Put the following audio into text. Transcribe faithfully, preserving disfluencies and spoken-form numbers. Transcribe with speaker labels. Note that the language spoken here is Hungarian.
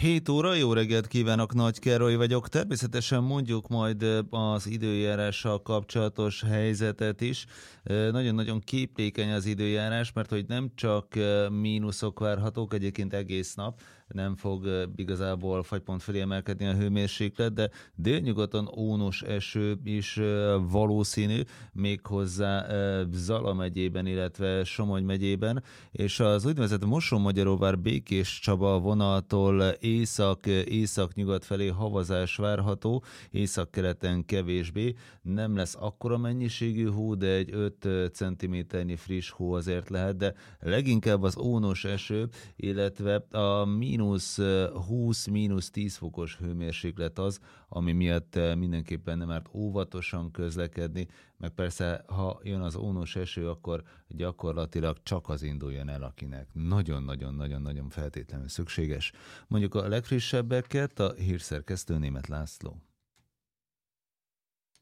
Speaker 1: hét óra, jó reggelt kívánok, Nagy Károly vagyok. Természetesen mondjuk majd az időjárással kapcsolatos helyzetet is. Nagyon-nagyon képlékeny az időjárás, mert hogy nem csak mínuszok várhatók, egyébként egész nap nem fog igazából fagypont felé emelkedni a hőmérséklet, de délnyugaton ónos eső is valószínű, méghozzá Zala megyében, illetve Somogy megyében, és az úgynevezett Mosonmagyaróvár Békés Csaba vonaltól észak, észak-nyugat felé havazás várható, északkeleten kevésbé. Nem lesz akkora mennyiségű hó, de egy öt centiméternyi friss hó azért lehet, de leginkább az ónos eső, illetve a mínusz húsz, mínusz tíz fokos hőmérséklet az, ami miatt mindenképpen nem árt óvatosan közlekedni, meg persze, ha jön az ónos eső, akkor gyakorlatilag csak az induljon el, akinek nagyon-nagyon-nagyon-nagyon feltétlenül szükséges. Mondjuk a legfrissebbeket a hírszerkesztő Németh László.